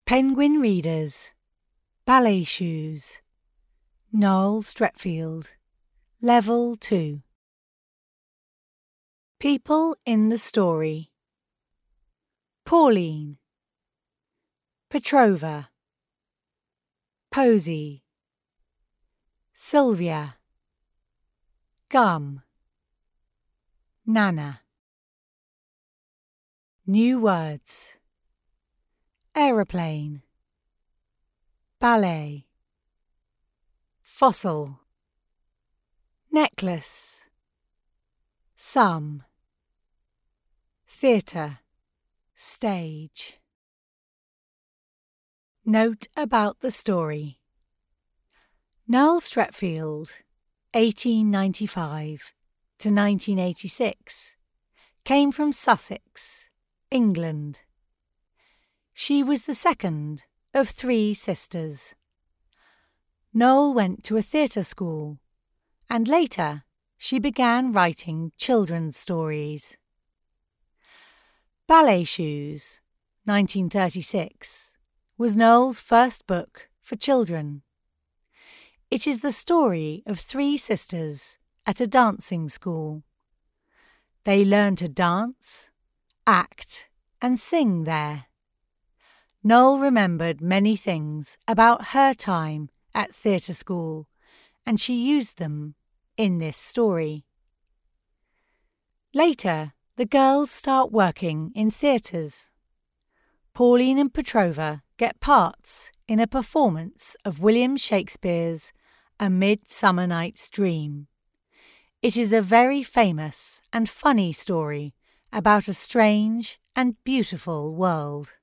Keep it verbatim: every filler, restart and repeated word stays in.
Penguin Readers, Ballet Shoes, Noel Streatfeild, Level two. People in the story: Pauline, Petrova, Posy, Sylvia, Gum, Nana. New words: aeroplane, ballet, fossil, necklace, some, theatre, stage. Note about the story: Noel Streatfeild, eighteen ninety-five to nineteen eighty-six, came from Sussex, England. She was the second of three sisters. Noel went to a theatre school, and later she began writing children's stories. Ballet Shoes, nineteen thirty-six, was Noel's first book for children. It is the story of three sisters at a dancing school. They learn to dance, act, and sing there. Noel remembered many things about her time at theatre school, and she used them in this story. Later, the girls start working in theatres. Pauline and Petrova get parts in a performance of William Shakespeare's A Midsummer Night's Dream. It is a very famous and funny story about a strange and beautiful world.